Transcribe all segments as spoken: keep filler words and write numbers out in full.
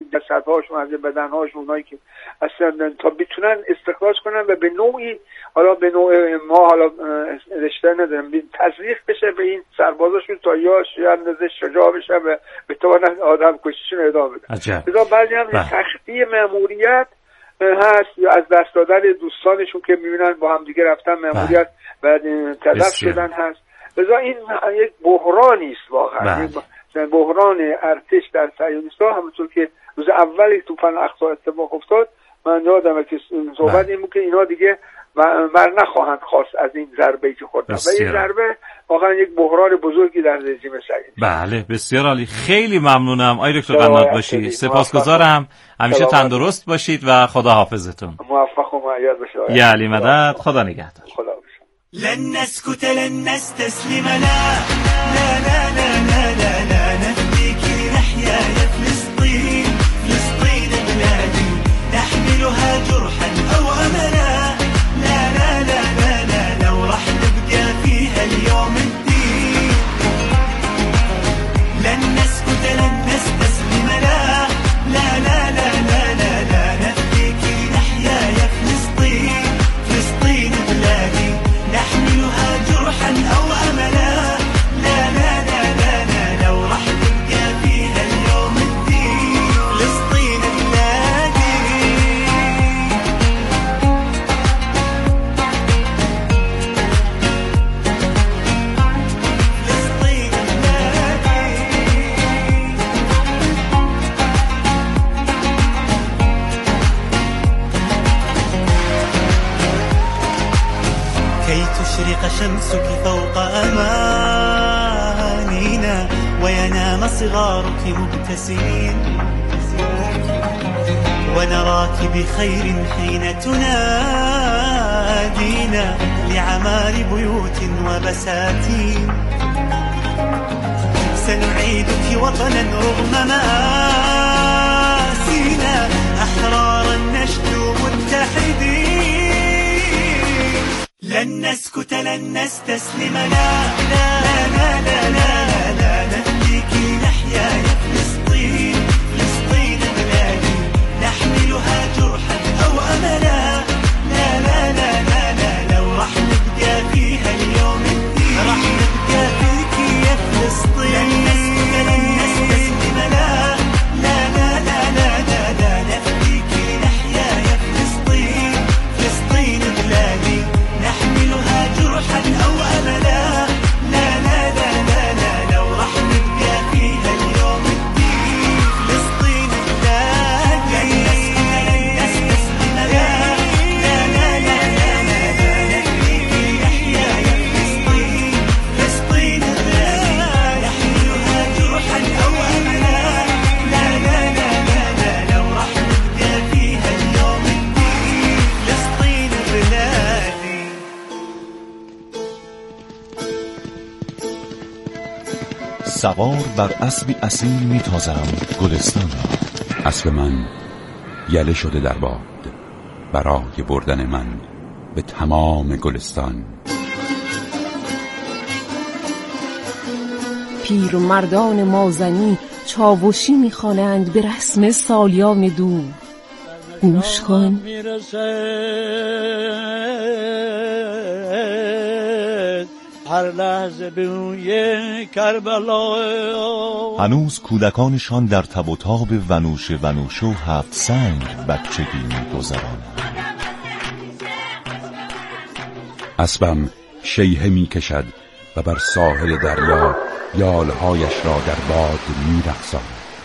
جسدهاشون، از بدنهاشون، اونایی که اصلا تا بتونن استخراج کنن و به نوعی، حالا به نوع ما حالا رشته ندارم، تزریق بشه به این سربازاشون تا یا اندازه شجاع بشه و بتوانن آدم کشیشون ادامه بدن. لذا بعضی هم تخطی مأموریت هست یا از دست دادن دوستانشون که میبینن با هم دیگه رفتن مأموریت و تلف شدن هست. لذا این یک بحرانی است واقعا، بحران ارتش در صهیونیست‌ها. همونطور که روز اولی طوفان الاقصی اتفاق افتاد، من یادمه که صحبت این بود که اینا دیگه بر نخواهند خواست از این ضربه‌ای که خوردن و این ضربه واقعا یک بحران بزرگی در رژیم صهیونیست. بله دکتر عالی، خیلی ممنونم آقای دکتر قنات باشی، سپاسگزارم، همیشه تندرست باشید و خدا حافظتون. موفق و مؤید باشید. یا علی مدد، خدا نگهدار. خدا باشید. لن نسكت لن نستسلم لا لا لا لا لا لا لا نفديك نحيا يا فلسطين فلسطين بلادي نحملها جرحا أو أملا لا لا لا لا لا لو راح نبقى فيها اليوم الدين لن نسكت لن نستسلم لا لا لا لا لا لا لا نفديك نحيا يا فلسطين فلسطين بلادي نحملها جرحا أو أملا لا لا لا لا لا لو راح نبقى فيها اليوم الدين فلسطين بلادي فلسطين بلادي كي تشرق شمسك فوق أمانينا وينام صغارك مبتسمين ونراك بخير حين تنادينا لعمار بيوت وبساتين سنعيدك وطنا رغم مآسينا أحرارا نشدو متحدين لن نسكت لن نستسلم لا لا لا لا لا لا نهديك نحيا يا فلسطين فلسطين بلادي نحملها جرحا أو أملا لا لا لا لا لا لو راح نبقى فيها اليوم الدين راح نبقى فيك يا فلسطين لن نسكت لن نستسلم لا لا لا لا لا لا لا نهديك نحيا يا فلسطين فلسطين بلادي نحملها جرحا أو أملا لا لا لا لا لا لو راح نبقى فيها اليوم الدين فلسطين بلادي لن نستسلم لا لا لا لا لا لا نهديك نحيا يا فلسطين فلسطين بلادي نحملها جرحا أو أملا لا لا لا لا لا لو راح نبقى فيها اليوم الدين فلسطين بلادي. سوار بر اسبی اصیل میتازم گلستان را، اسب من یله شده در باد برای بردن من به تمام گلستان. پیر و مردان مازنی چاوشی میخوانند به رسم سالیان دور. گوش کن. هر لحظه بوی کربلا. هنوز کودکانشان در تب و تاب ونوش ونوش و هفت سنگ بچگی می‌گذرانند. اسبم شیهه می‌کشد و بر ساحل دریا یالهایش را در باد می‌رقصاند.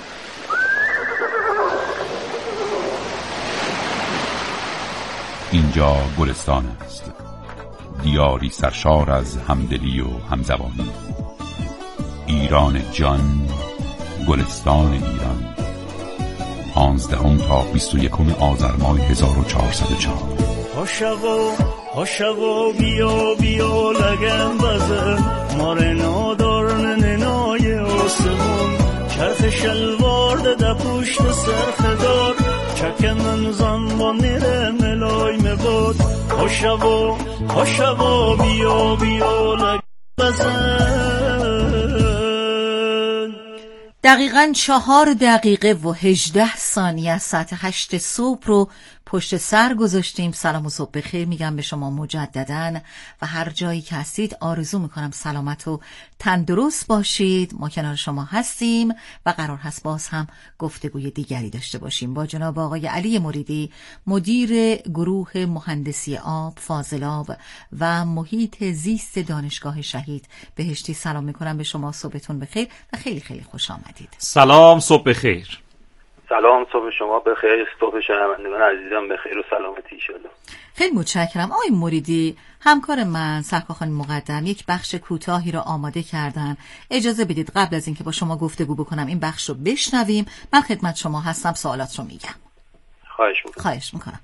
اینجا گلستان است، دیاری سرشار از همدلی و همزبانی. ایران جان، گلستان ایران. پانزدهم تا بیست و یکم آذر ماه هزار و چهارصد و چهار. هوشو هوشو بیا بیا لگن بزن مارنا دارن ننای آسمون چرخ شلوار ده پشت سرخ دار چک من زنبان نره ملای مباد. هوشو هوشو بیا بیا لگن بزن. دقیقاً چهار دقیقه و هجده ثانیه از ساعت هشت صبح رو پشت سر گذاشتیم. سلام و صبح بخیر میگم به شما مجدداً و هر جایی که هستید آرزو میکنم سلامت و تندرست باشید. ما کنار شما هستیم و قرار هست باز هم گفتگوی دیگری داشته باشیم با جناب آقای علی مریدی، مدیر گروه مهندسی آب، فاضلاب و محیط زیست دانشگاه شهید بهشتی. سلام میکنم به شما، صبحتون بخیر و خیلی خیلی خوش آمدید. سلام، صبح بخیر. سلام، صبح شما بخیر، صبح شنوندگان عزیزم بخیر و سلامتی انشالله. خیلی متشکرم. آقای مریدی، همکار من سرکارخان مقدم یک بخش کوتاهی رو آماده کردن. اجازه بدید قبل از اینکه با شما گفتگو بکنم این بخش رو بشنویم. من خدمت شما هستم، سوالات رو میگم. خواهش میکنم. خواهش میکنم.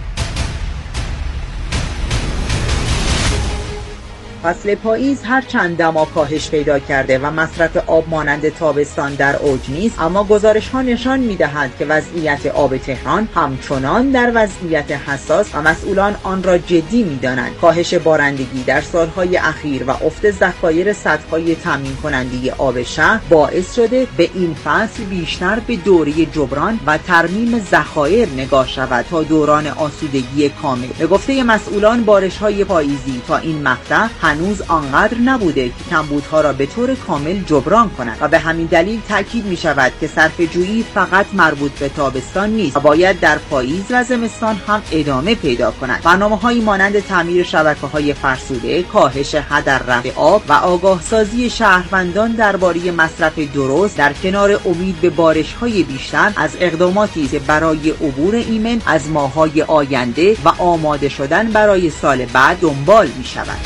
فصل پاییز هر چند دما کاهش پیدا کرده و مصرف آب مانند تابستان در اوج نیست، اما گزارش ها نشان می‌دهند که وضعیت آب تهران همچنان در وضعیت حساس و مسئولان آن را جدی می‌دانند. کاهش بارندگی در سالهای اخیر و افت ذخایر سدهای تامین کننده آب شهر باعث شده به این فصل بیشتر به دوره جبران و ترمیم ذخایر نگاه شود تا دوران آسودگی کامل. به گفته مسئولان بارش‌های پاییزی تا این مقطع هنوز آنقدر نبوده که کمبودها را به طور کامل جبران کند و به همین دلیل تاکید می شود که صرفه‌جویی فقط مربوط به تابستان نیست و باید در پاییز و زمستان هم ادامه پیدا کند. برنامه‌هایی مانند تعمیر شبکه‌های فرسوده، کاهش هدر رفع آب و آگاه سازی شهروندان درباره مصرف درست در کنار امید به بارش‌های بیشتر از اقداماتی است برای عبور ایمن از ماه‌های آینده و آماده شدن برای سال بعد دنبال می شود.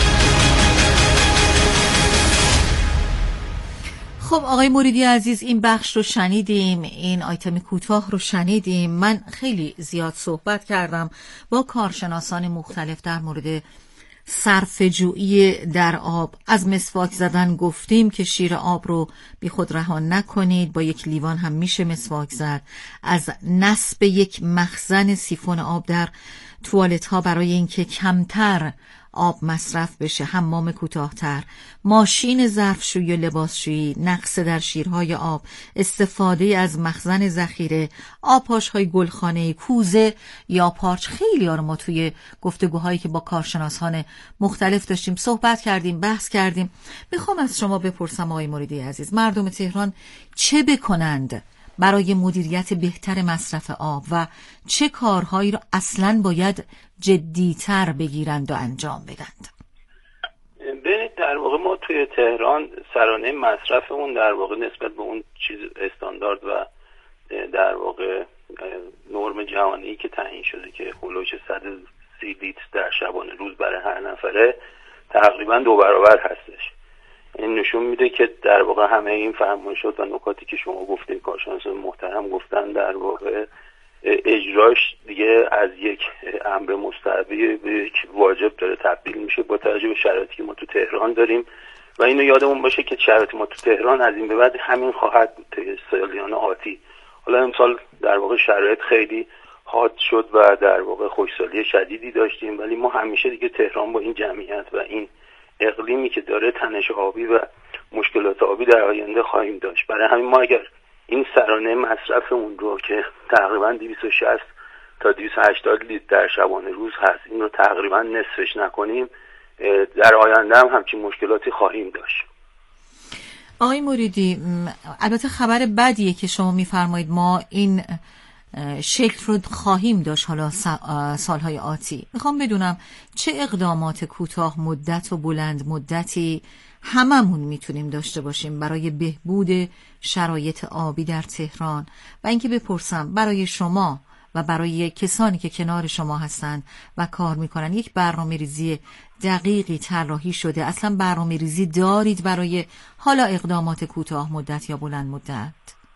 خب آقای مریدی عزیز، این بخش رو شنیدیم، این آیتم کوتاه رو شنیدیم. من خیلی زیاد صحبت کردم با کارشناسان مختلف در مورد صرفه‌جویی در آب. از مسواک زدن گفتیم که شیر آب رو بی خود رها نکنید، با یک لیوان هم میشه مسواک زد. از نصب یک مخزن سیفون آب در توالت ها برای اینکه کمتر آب مصرف بشه، حمام کوتاه‌تر، ماشین ظرفشویی و لباسشویی، نقص در شیرهای آب، استفاده از مخزن ذخیره، آبپاش‌های گلخانه، کوزه یا پارچ. خیلی ها رو ما توی گفتگوهایی که با کارشناسان مختلف داشتیم صحبت کردیم، بحث کردیم. میخوام از شما بپرسم آقای مریدی عزیز، مردم تهران چه بکنند برای مدیریت بهتر مصرف آب و چه کارهایی رو اصلاً باید جدی‌تر بگیرند و انجام بدند؟ ببینید، در واقع ما توی تهران سرانه مصرفمون در واقع نسبت به اون چیز استاندارد و در واقع نرم جهانی که تعیین شده که هولوش صد و سی لیتر در شبانه روز برای هر نفره تقریبا دو برابر هستش. این نشون میده که در واقع همه این فرمایشات و نکاتی که شما گفتید، کارشناسان محترم گفتن، در واقع اجراش دیگه از یک امر مستحبی به یک واجب داره تبدیل میشه با توجه به شرایطی که ما تو تهران داریم و اینو یادمون باشه که شرایط ما تو تهران از این به بعد همین خواهد بود تا سالیان آتی. حالا امسال در واقع شرایط خیلی حاد شد و در واقع خشکسالی شدیدی داشتیم، ولی ما همیشه دیگه تهران با این جمعیت و این اقلیمی که داره تنش آبی و مشکلات آبی در آینده خواهیم داشت. برای همین ما اگر این سرانه مصرفمون رو که تقریبا دویست و شصت تا دویست و هشتاد لیتر در شبانه روز هست، این رو تقریبا نصفش نکنیم، در آینده هم همچین مشکلاتی خواهیم داشت. آقای مریدی، البته خبر بدیه که شما میفرمایید ما این شکل رو خواهیم داشت حالا سالهای آتی. میخوام بدونم چه اقدامات کوتاه مدت و بلند مدتی هممون میتونیم داشته باشیم برای بهبود شرایط آبی در تهران و اینکه بپرسم برای شما و برای کسانی که کنار شما هستند و کار میکنن یک برنامه ریزی دقیقی طراحی شده؟ اصلا برنامه ریزی دارید برای حالا اقدامات کوتاه مدت یا بلند مدت؟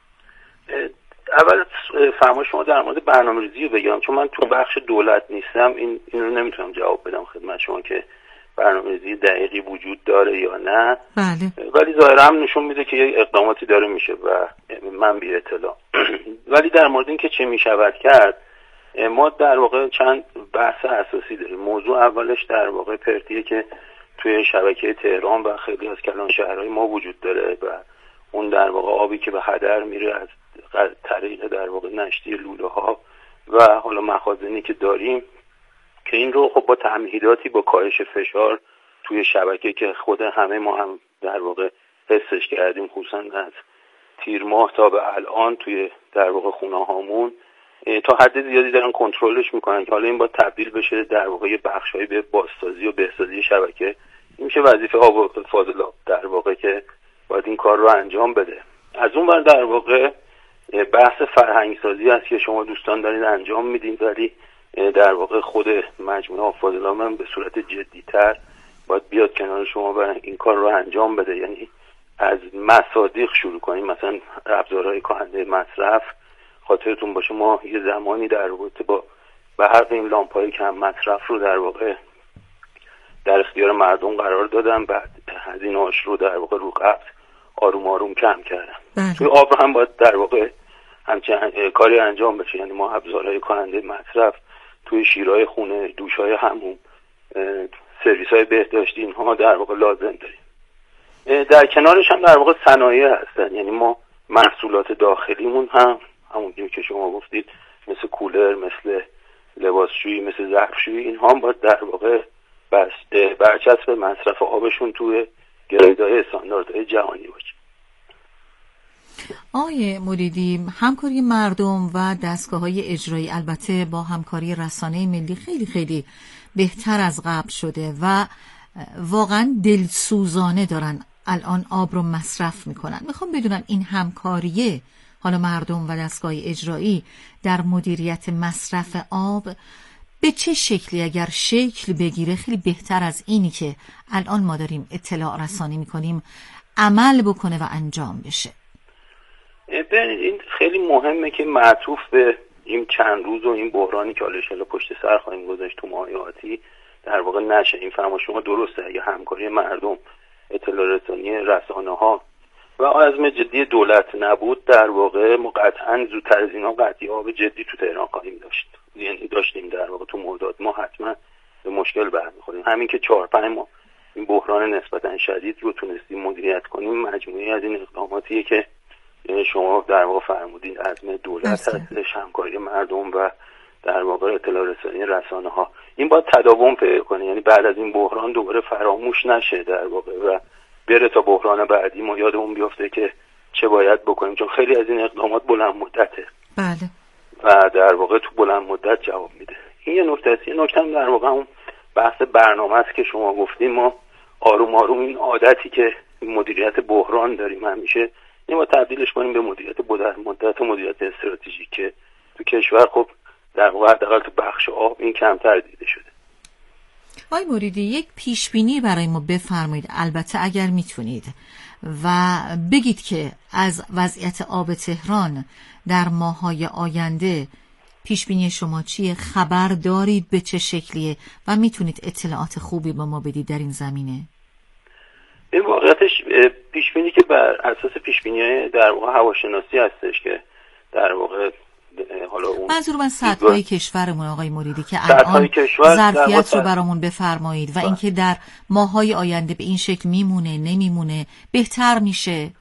اول فرمایش شما در مورد برنامه‌ریزی رو بگم، چون من تو بخش دولت نیستم، این این رو نمیتونم جواب بدم خدمت شما که برنامه‌ریزی دقیقی وجود داره یا نه. بله. ولی ظاهرا هم نشون میده که یک اقداماتی داره میشه و من بی اطلاع. ولی در مورد اینکه چه میشود کرد، ما در واقع چند بحث اساسی داریم. موضوع اولش در واقع پرتیه که توی شبکه تهران و خیلی از کلان شهرهای ما وجود داره و اون در واقع آبی که به هدر میره از طریق در واقع نشتی لوله ها و حالا مخازنی که داریم، که این رو خب با تمهیداتی با کاهش فشار توی شبکه که خود همه ما هم در واقع حسش کردیم، خصوصا از تیر ماه تا به الان توی در واقع خونه هامون تا حد زیادی دارن کنترلش میکنن که حالا این باید تبدیل بشه در واقع بخشایی به بازسازی و بهسازی شبکه. این میشه وظیفه آب و فاضلاب در واقع که باید این کار رو انجام بده. از اون ور در واقع بحث فرهنگ سازی هست که شما دوستان دارید انجام میدین، ولی در واقع خود مجموعه آب فاضلاب هم به صورت جدی‌تر باید بیاد کنار شما و این کار رو انجام بده. یعنی از مصادیق شروع کنیم، مثلا ابزارهای کاهنده مصرف. خاطرتون باشه ما یه زمانی در رابطه با برق این لامپ‌های کم مصرف رو در واقع در اختیار مردم قرار دادن، بعد هزینه‌اش رو در واقع رو قبض آروم آروم کم کردن. توی آب هم باید در واقع همچنین کاری انجام بشه. یعنی ما ابزارهای کاهنده مصرف توی شیرهای خونه، دوش‌های حموم، سرویس‌های بهداشتی، اینها در واقع لازم داریم. در کنارش هم در واقع صنایع هستن. یعنی ما محصولات داخلیمون هم همونجوری که شما گفتید مثل کولر، مثل لباسشویی، مثل ظرفشویی، اینها هم باید در واقع برچسب مصرف آبشون توی گریدهای استانداردهای جهانی باشه. آقای مریدی، همکاری مردم و دستگاه‌های اجرایی البته با همکاری رسانه ملی خیلی خیلی بهتر از قبل شده و واقعا دلسوزانه دارن الان آب رو مصرف میکنن. میخوام بدونم این همکاریه حالا مردم و دستگاه اجرایی در مدیریت مصرف آب به چه شکلی، اگر شکل بگیره، خیلی بهتر از اینی که الان ما داریم اطلاع رسانی میکنیم عمل بکنه و انجام بشه؟ ببینید این خیلی مهمه که معطوف به این چند روز و این بحرانی که حالا پشت سر خواهیم گذاشت تو ماهای آتی در واقع نشه. این فرما شما درسته، اگه همکاری مردم، اطلاع رسانی رسانه ها و عزم جدی دولت نبود در واقع ما قطعا زودتر از اینا قطعی آب جدی تو تهران خواهیم داشت. یعنی داشتیم در واقع تو مرداد ما حتما به مشکل برمیخوریم. همین که چهار پنج ماه این بحران نسبتا شدید رو تونستیم مدیریت کنیم مجموعی از این اقداماتیه که شما در واقع فرمودین، عزم دولت هستش، همکاری مردم و در واقع اطلاع رسانی رسانه ها. این باید تداوم پیدا کنه، یعنی بعد از این بحران دوباره فراموش نشه در واقع و بره تا بحران بعدی ما یادمون بیفته که چه باید بکنیم، چون خیلی از این اقدامات بلند مدته. بله. و در واقع تو بلند مدت جواب میده. این یه نکته است. یه نکته هم در واقع اون بحث برنامه است که شما گفتیم. ما آروم آروم این عادتی که مدیریت بحران داریم همیشه این ما تبدیلش کنیم به مدیریت بلند مدت و مدیریت استراتژیک که تو کشور خب در واقع حداقل تو بخش آب این کمتر دیده شده. آقای مریدی، یک پیش بینی برای ما بفرمایید، البته اگر میتونید، و بگید که از وضعیت آب تهران در ماه‌های آینده پیش بینی شما چیه؟ خبر دارید به چه شکلیه و میتونید اطلاعات خوبی به ما بدید در این زمینه؟ این واقعیتش پیش بینی که بر اساس پیش بینی در واقع هواشناسی هستش که در واقع حالا اون منظور من سطح‌های کشورمون آقای مریدی که الان ظرفیت رو برامون بفرمایید و اینکه در ماه‌های آینده به این شکل میمونه نمیمونه، بهتر میشه.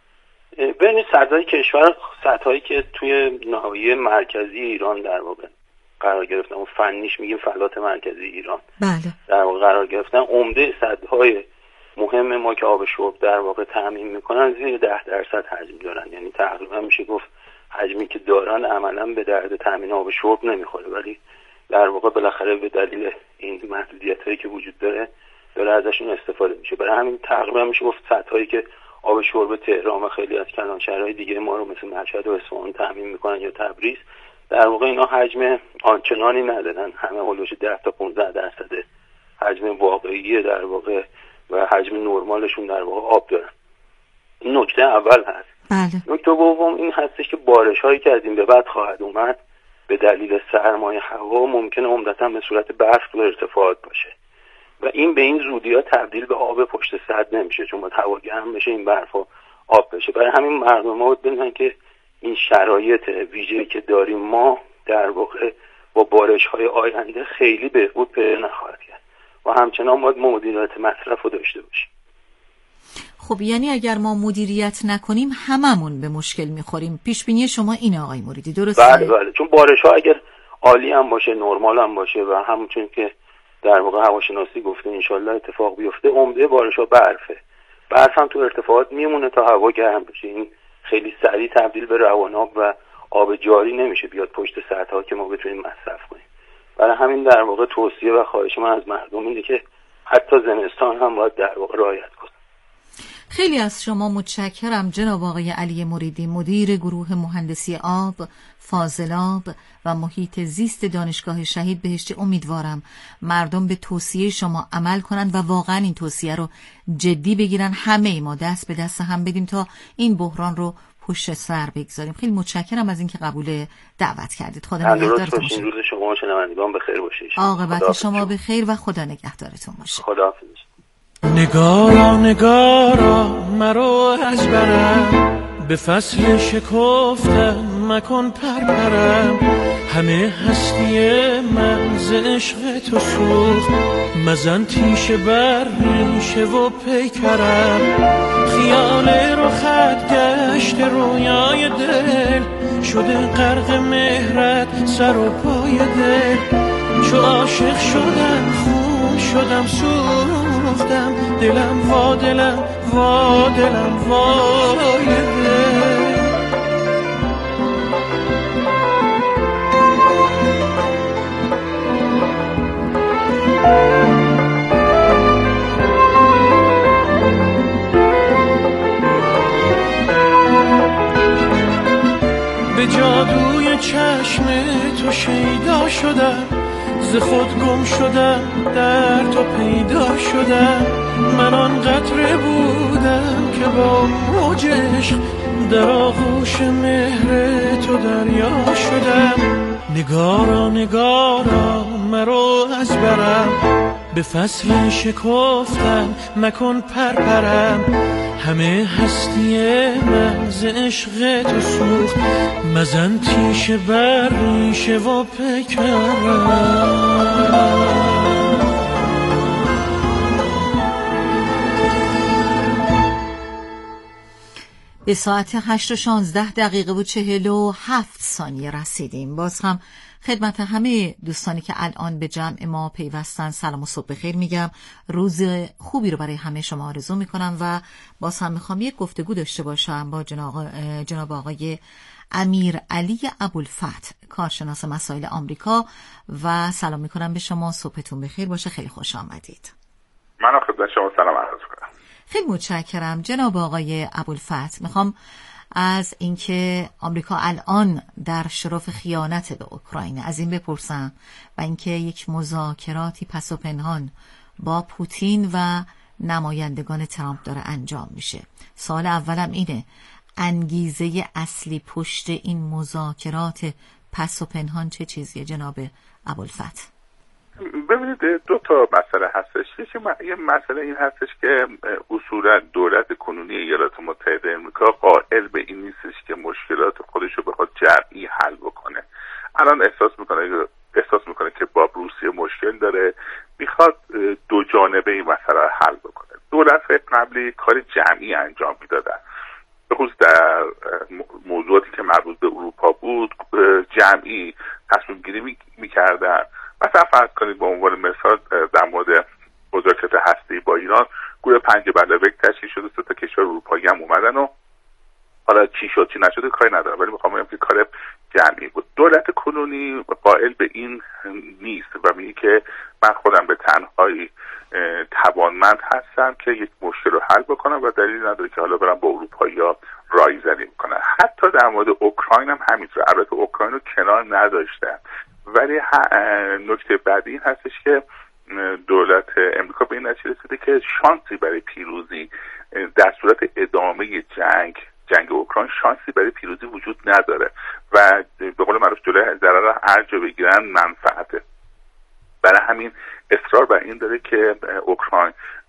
ببینید سطح‌های کشور سطح‌هایی که توی ناحیه مرکزی ایران در واقع قرار گرفتن، اون فنیش میگیم فلات مرکزی ایران بله در واقع قرار گرفتن، عمده سطح‌های مهم ما که آب شرب در واقع تامین میکنن زیر ده درصد حجم دارن. یعنی تقریبا میشه گفت حجمی که دارن عملا به درد تامین آب شرب نمیخوره، ولی در واقع بالاخره به دلیل این محدودیتایی که وجود داره داره ازشون استفاده میشه. برای همین تقریبا میشه گفت سطحایی که آب شرب تهران و خیلی از کلانشهرهای دیگه ما رو مثل مشهد و اصفهان تامین میکنن یا تبریز، در واقع اینا حجم آنچنانی ندارن. همه هولوش ده تا پانزده درصد حجم واقعی در واقع و حجم نرمالشون در واقع آب دارن. این نکته اول هست. بله. نکته دوم این هستش که بارش هایی که از این به بعد خواهد اومد به دلیل سرمایه هوا ممکنه عمدتاً به صورت برف تو ارتفاعات باشه و این به این زودی ها تبدیل به آب پشت سد نمیشه، چون باید هوا گرم بشه این برف و آب بشه. برای همین مردم ها بدونن که این شرایط ویژه‌ای که داریم ما در واقع با بارش های آینده خیلی بهبود پیدا نخواهد کرد و همچنان باید مدیریت مصرف رو داشته باشیم. خب یعنی اگر ما مدیریت نکنیم هممون به مشکل میخوریم. پیش بینی شما اینه آقای مریدی، درسته؟ بله بله، چون بارش ها اگر عالی هم باشه، نرمال هم باشه و همونطور که در واقع هواشناسی گفته انشالله اتفاق بیفته، عمده بارش ها برفه. برف هم تو ارتفاعات میمونه تا هوا گرم بشه. این خیلی سریع تبدیل به رواناب و آب جاری نمیشه بیاد پشت سطح ها که ما بتونیم مصرف کنیم. برای همین در واقع توصیه و خواهش من از مردم اینه که حتی زمستان هم باید در واقع رعایت کنیم. خیلی از شما متشکرم جناب آقای علی مریدی، مدیر گروه مهندسی آب، فاضلاب و محیط زیست دانشگاه شهید بهشتی. امیدوارم مردم به توصیه شما عمل کنند و واقعا این توصیه رو جدی بگیرن. همه ای ما دست به دست هم بدیم تا این بحران رو پشت سر بگذاریم. خیلی متشکرم از اینکه قبول دعوت کردید. خدا نگهدارتون باشه. روز شما و شنوندگان بخیر باشه. عاقبت شما بخیر و خدا نگهدارتون باشه. خداحافظ. نگارا نگارا مرو از برم، به فصل شکفتم مکن پرپرم. همه هستی من ز عشق تو سوخت، مزن تیشه بر ریشه و پیکرم. خیال رخت گشت رویای دل، شده غرق مهرت سر و پای دل. چو عاشق شدم خون شدم سوختم، دلم وا دلم وا دلم وای دل. به جادوی چشم تو شیدا شدم، ز خود گم شدم در تو پیدا شدم. من آن قطره بودم که با موج عشق در آغوش مهر تو دریا شدم. نگارا نگارا مرو از برم، به فصل شکفتم مکن پرپرم. همه هستی من ز عشق تو سوخت، مزن تیشه بر ریشه و پیکرم. به ساعت هشت و شانزده دقیقه و چهل و هفت ثانیه رسیدیم. باز هم خدمت همه دوستانی که الان به جمع ما پیوستن سلام و صبح بخیر میگم. روز خوبی رو برای همه شما آرزو میکنم و باز هم میخوام یک گفتگو داشته باشم با جناب آقای امیر علی ابوالفتح، کارشناس مسائل آمریکا. و سلام میکنم به شما، صبحتون بخیر باشه، خیلی خوش آمدید. من خدمت شما سلام عرض کنم. خیلی متشکرم جناب آقای ابوالفتح. میخوام از اینکه آمریکا الان در شرف خیانت به اوکراین از این بپرسم و اینکه یک مذاکراتی پس و پنهان با پوتین و نمایندگان ترامپ داره انجام میشه. سوال اولم اینه، انگیزه اصلی پشت این مذاکرات پس و پنهان چه چیزیه جناب ابوالفتح؟ ببینید دو تا مسئله هستش. یه مسئله این هستش که اصولا دولت کنونی ایالات متحده آمریکا قائل به این نیستش که مشکلات خودش رو بخواد جمعی حل بکنه. الان احساس میکنه احساس میکنه که با روسیه مشکل داره، میخواد دو جانبه این مسئله رو حل بکنه. دولت قبلی کار جمعی انجام میدادن، به خصوص در موضوعاتی که مربوط به اروپا بود جمعی تصمیم گیری میکردن. مثلا فرض کنید به عنوان مثال در مورد مذاکرات هسته‌ای با ایران گروه پنج بلوک تشکیل شده، سه تا کشور اروپایی هم اومدن و حالا چی شد چی نشده کاری ندارم، ولی میخوام بگم که کار جمعی بود. دولت کنونی قائل به این نیست و میگه که من خودم به تنهایی توانمند هستم که یک مشکل رو حل بکنم و دلیلی نداره که حالا برم با اروپایی‌ها رایزنی میکنن. حتی در مورد اوکراین هم همینطور. البته اوکراین رو کنار نداشتن، ولی نکته بعدی این هستش که دولت امریکا به این نتیجه رسیده که شانسی برای پیروزی در صورت ادامه جنگ جنگ اوکراین شانسی برای پیروزی وجود نداره و به قول معروف جلوی ضرر هر جا بگیرن منفعته. برای همین اصرار بر این داره که اوکراین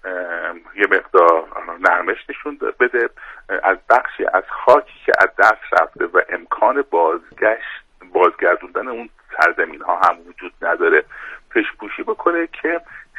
یه مقدار نرمش نشون بده از بخشی از خاکی که از دست رفته و امکان بازگشت بازگردوندن اون سرزمین ها هم وجود نداره پیش‌پوشی بکنه که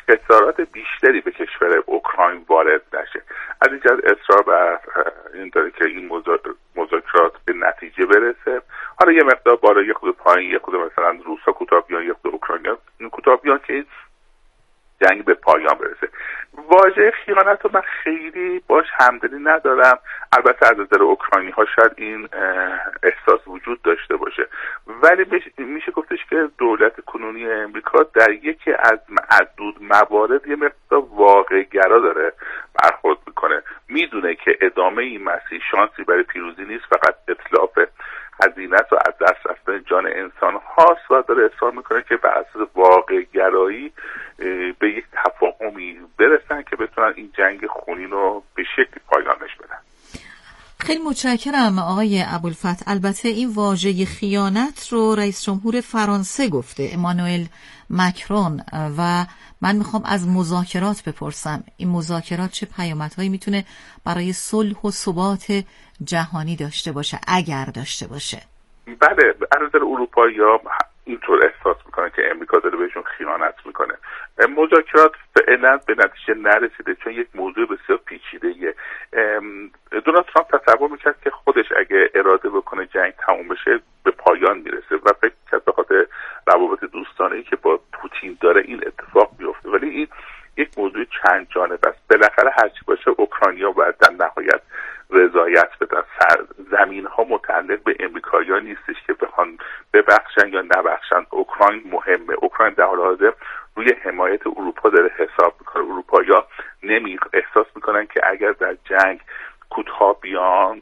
خسارات بیشتری به کشور اوکراین وارد نشه. از این جهت اصرار بر این داره که این مذاکرات به نتیجه برسه. حالا یه مقدار بالا، یه خود پایین، یه خود مثلا روسا کوتاه بیان، یه خود اوکراینیا کوتاه بیان که جنگ به پایان برسه. واژه خیانت رو من خیلی باش همدلی ندارم. البته از نظر اوکراینی ها شاید این احساس وجود داشته باشه، ولی میشه گفتش که دولت کنونی امریکا در یکی از معدود موارد یه مقدار واقع گرا داره برخورد میکنه. میدونه که ادامه این مسیر شانسی برای پیروزی نیست، فقط اتلاف هزینه و از دست رفتن جان انسان هاست و داره اصرار میکنه که بر اساس واقع گرایی به یک تفاهمی برسن که بتونن این جنگ خونین رو به شکلی پایانش بدن. خیلی متشکرم آقای ابوالفتح. البته این واژه خیانت رو رئیس جمهور فرانسه گفته، امانوئل مکرون، و من میخوام از مذاکرات بپرسم. این مذاکرات چه پیامدهایی میتونه برای صلح و ثبات جهانی داشته باشه اگر داشته باشه؟ بله، از نظر اروپایی‌ها اینطور احساس میکنن که امریکا داره بهشون خیانت میکنه. مذاکرات فعلا به نتیجه نرسیده چون یک موضوع بسیار پیچیده‌ایه. دونالد ترامپ تصور میکرد که خودش اگه اراده بکنه جنگ تموم بشه به پایان میرسه و فکر کرد به خاطر روابط دوستانه‌ای که با پوتین داره این اتفاق بیفته، ولی این یک موضوع چند جانبه است. بالاخره هرچی باشه اوکراینیا باید در نهایت رضایت بدن. زمین ها متعلق به امریکایی‌ها نیستش که بخوان ببخشن یا نبخشن. اوکراین مهمه. اوکراین در حال حاضر روی حمایت اروپا داره حساب میکنه. اروپایی‌ها نمی احساس میکنن که اگر در جنگ کوتاه بیان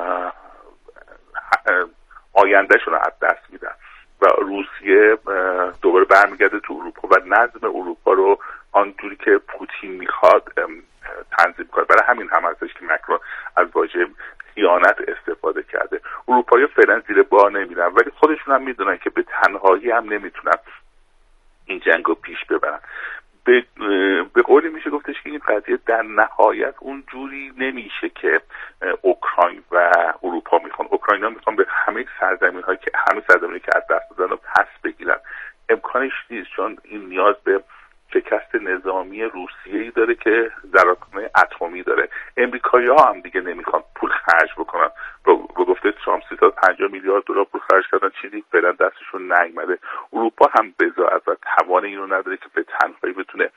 آیندهشون رو از دست میدن و روسیه دوباره برمیگرده تو اروپا و نظم اروپا رو آنجوری که پوتین میخواد تنظیم کنه. برای همین هم هستش که مکرون از واژه خیانت استفاده کرده. اروپایی فعلا زیر بار نمیرن، ولی خودشون هم میدونن که به تنهایی هم نمیتونن این جنگ رو پیش ببرن. به, به قولی میشه گفتش که این قضیه در نهایت اون جوری نمیشه که اوکراین و اروپا میخوان. اوکراینیا میخوان به همه سرزمین هایی که همه سرزمینی که از دست دادن رو پس بگیرن. امکانش نیست چون این نیاز به شکست نظامی روسیه‌ای داره که ذراتخانه اتمی داره. امریکایی‌ها هم دیگه نمیخوان پول خرج بکنن. با گفته ترامپ سیصد و پنجاه میلیارد دلار پول خرج کردن، چیزی فعلا دستشون نیامده. اروپا هم بضاعت و توان اینو نداره که به تنهایی بتونه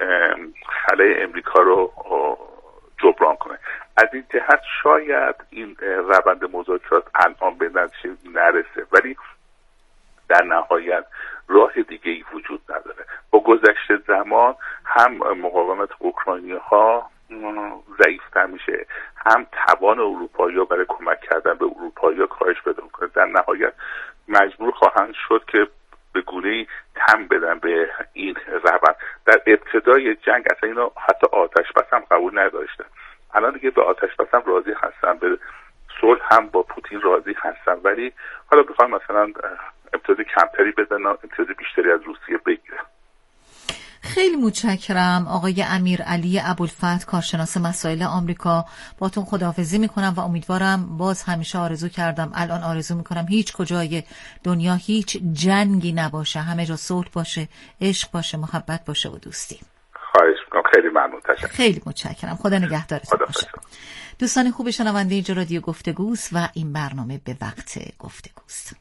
خلای امریکا رو جبران کنه. از این جهت شاید این روند مذاکرات الان به نتیجه نرسه، ولی در نهایت راه دیگه ای وجود نداره. با گذشت زمان هم مقاومت اوکراینی ها ضعیفتر میشه، هم توان اروپایی‌ها برای کمک کردن به اروپایی‌ها کاهش پیدا میکنه. در نهایت مجبور خواهند شد که به گونه‌ای تم بدن به این روند. در ابتدای جنگ اصلا اینا حتی آتش بس هم قبول نداشتن. الان دیگه به آتش بس هم راضی هستن، به صلح هم با پوتین راضی هستن، ولی حالا بخوام مثلا امتیاز کمتری بدن، امتیاز بیشتری از روسیه بگیرن. خیلی متشکرم آقای امیرعلی ابوالفتح، کارشناس مسائل آمریکا. باتون خداحافظی میکنم و امیدوارم، باز همیشه آرزو کردم، الان آرزو میکنم هیچ کجای دنیا هیچ جنگی نباشه، همه جا صلح باشه، عشق باشه، محبت باشه و دوستی. خواهش میکنم. خیلی ممنون. تشکر. خیلی متشکرم. خدا نگهدارتون باشه. دوستان خوب شنونده اینجا رادیو گفتگوست و این برنامه به وقت گفتگوست.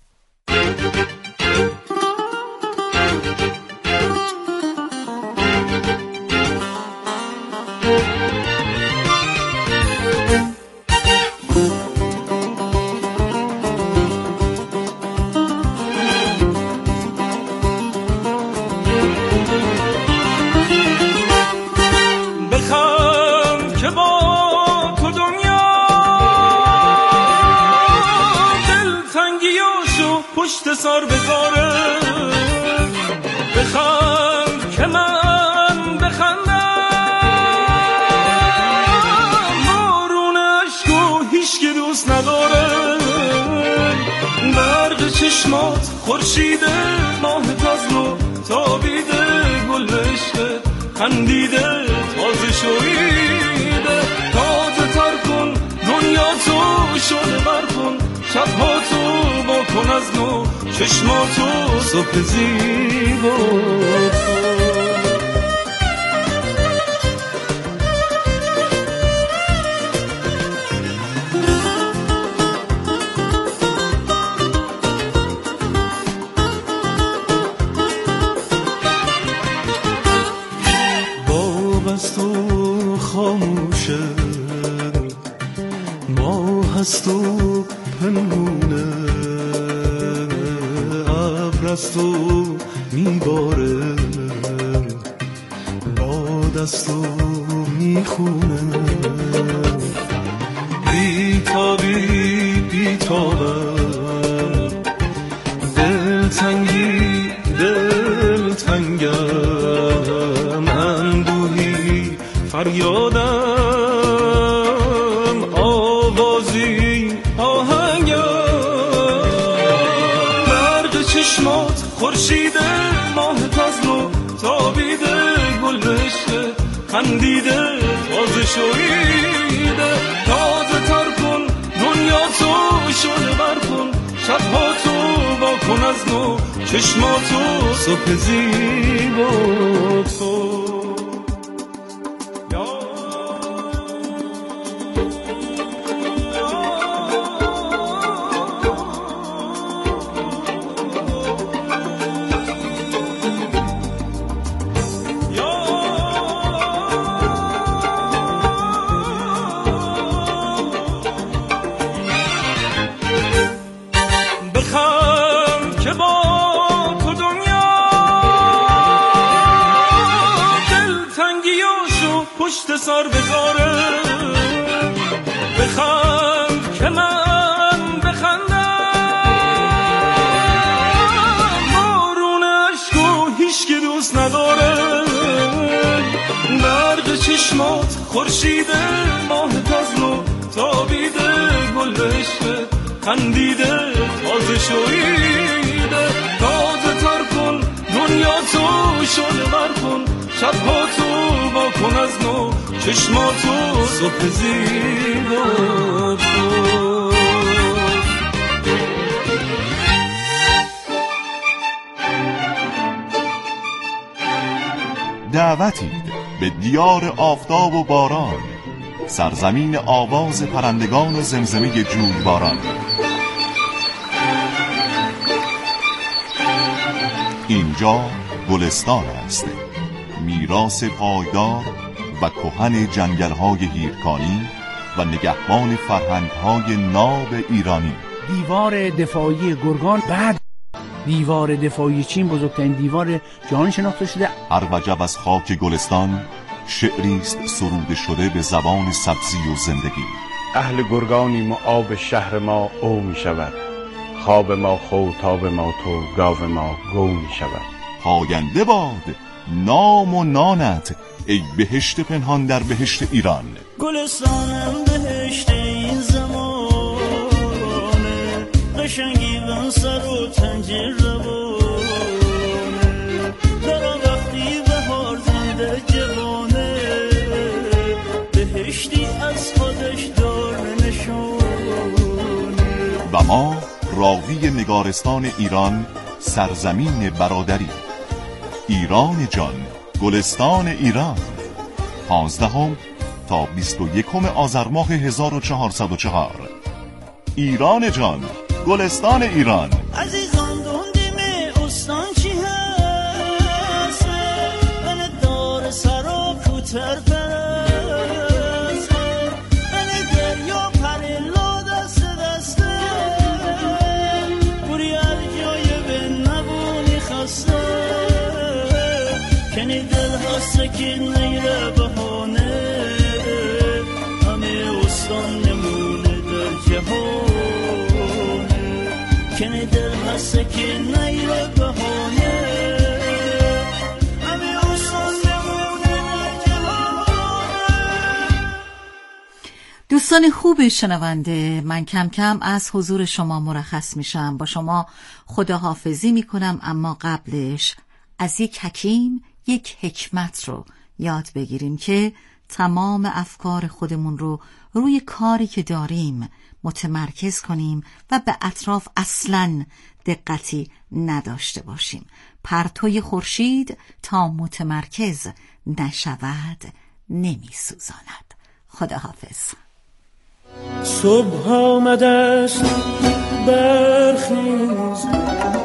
پشت سر بذاره، بخند که من بخندم، بارون عشقو هیچ که دوست نداره، برق چشمات خورشیده، ماه تازه تابیده، گل عشق خندیده، تازه شویده، تازه تر کن دنیا تو، شده بر کن شبها تو، با کن از نو چشماتو، صبح زیبا. هست و پنهونه، ابر است و میباره، باد است و میخونه، بیتابی بیتابم، دلتنگی دلتنگم، اندوهی فریادم، آوازی آهنگم، برق چشمات خورشیده، ماه تزلو تابیده، گل بهشته خندیده، تازه شویده، تازه تر کن دنیا تو، شعله بر کن شبها تو، با کن از نو چشماتو، صبح زیبا تو. پشت سر بذاره، بخند که من بخندم، بارون عشق و هیچ که دوست نداره، برق چشمات خورشیده، ماه تزلو تابیده، گل بهشته خندیده، تازه شویده، تازه تر کن دنیا تو، شعله بر کن شبها تو، با کن از نو چشماتو، صبح زیبا تو. دعوتید به دیار آفتاب و باران، سرزمین آواز پرندگان و زمزمه جویباران. اینجا گلستان است، میراث پایدار و کهن جنگل‌های هیرکانی و نگهبان فرهنگ‌های ناب ایرانی. دیوار دفاعی گرگان، بعد دیوار دفاعی چین بزرگترین دیوار جهان شناخته شده. هر وجب از خاک گلستان شعری است سروده شده به زبان سبزی و زندگی. اهل گرگانیم و آب شهر ما او می شود، خواب ما خوتاب ما تو، گاو ما گو می شود. پاینده باد نام و نانت ای بهشت پنهان در بهشت ایران. گلستانم بهشت این زمانه، قشنگی بن سر و تنجیر روانه، درا وقتی بهار زنده جوانه، بهشتی از خودش دار نشانه. و ما راوی نگارستان ایران، سرزمین برادری، ایران جان، گلستان ایران، پانزدهم تا بیست و یکم آذر ماه هزار و چهارصد و چهار. ایران جان، گلستان ایران. عزیزان دوندیم استان چی هست، من دار سر و کوتر پرست، من دریا پریلا دست دسته، بوری هر جای به نبونی خسته، کنی دل هسته که نیره بهانه، همه استان نمونه در جهانه، کنی دل هسته که نیره بهانه، همه استان نمونه در جهانه. دوستان خوب شنونده، من کم کم از حضور شما مرخص میشم، با شما خداحافظی میکنم، اما قبلش از یک حکیم یک حکمت رو یاد بگیریم که تمام افکار خودمون رو روی کاری که داریم متمرکز کنیم و به اطراف اصلاً دقتی نداشته باشیم. پرتوی خورشید تا متمرکز نشود نمی سوزاند. خداحافظ. صبح آمده است برخیز،